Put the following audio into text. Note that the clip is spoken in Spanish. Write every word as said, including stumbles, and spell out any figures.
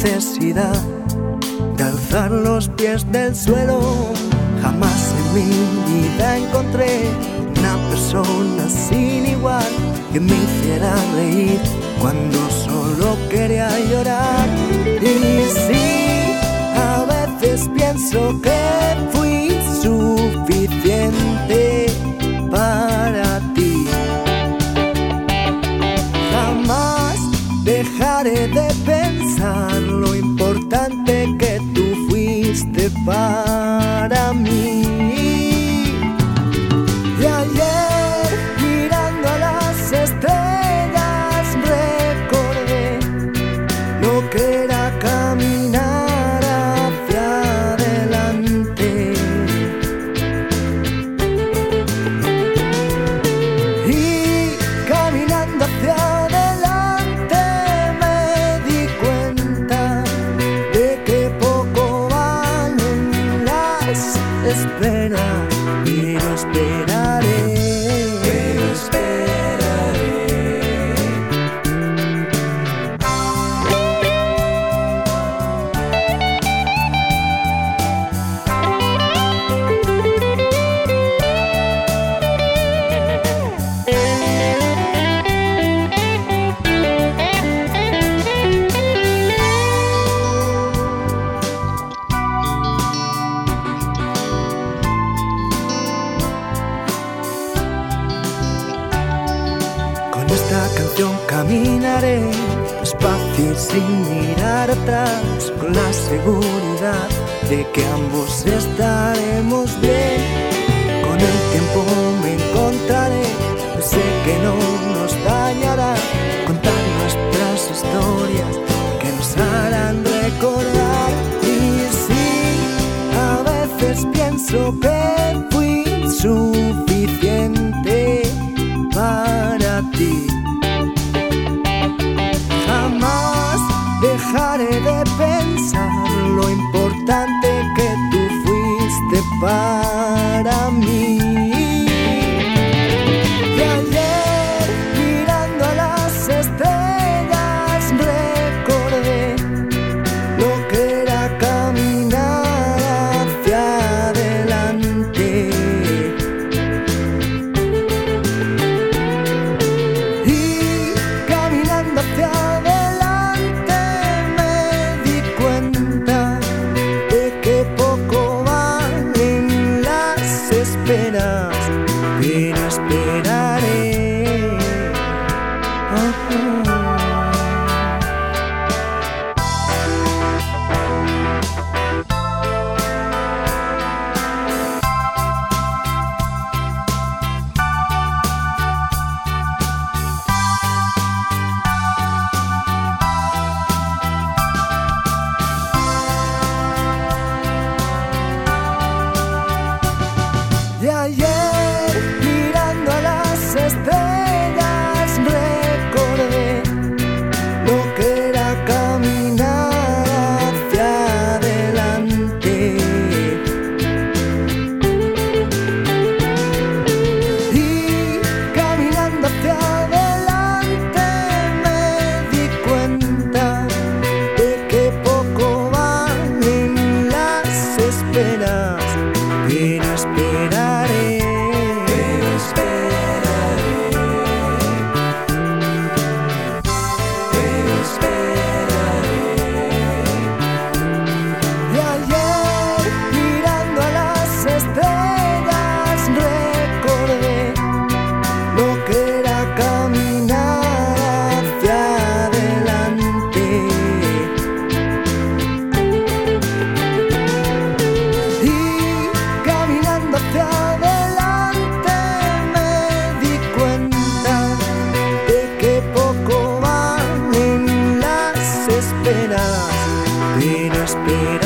necesidad de alzar los pies del suelo. Jamás en mi vida encontré una persona sin igual que me hiciera reír cuando solo quería llorar. Y sí, a veces pienso que fui suficiente para ti. Jamás dejaré de pensar lo importante que tú fuiste para mí. Y ayer, mirando a las estrellas, recordé lo que era caminar hacia adelante. Y caminando hacia adelante me di cuenta de que poco valen las esperas. Pero esperaré, pero esperaré. Con esta canción caminaré despacio y sin mirar atrás, con la seguridad de que ambos estaremos bien. Con el tiempo me encontraré, sé que no nos dañará contar nuestras historias que nos harán recordar. Y sí, a veces pienso que fui suficiente para ti. Jamás dejaré de pensar lo importante que tú fuiste para mí. Y ayer, mirando a las estrellas, recordé lo que era caminar hacia adelante. Y caminando hacia adelante me di cuenta de que poco valen las esperas, pero esperaré. Oh, oh. Y ayer, mirando a las estrellas, recordé lo que era caminar hacia adelante. Y caminando hacia adelante me di cuenta de que poco valen las esperas, pero esperaré, pero esperaré, pero esperaré. Y ayer, mirando a las estrellas, recordé lo que era caminar hacia adelante. Y caminando hacia adelante me di cuenta de que poco valen las esperas, pero esperaré.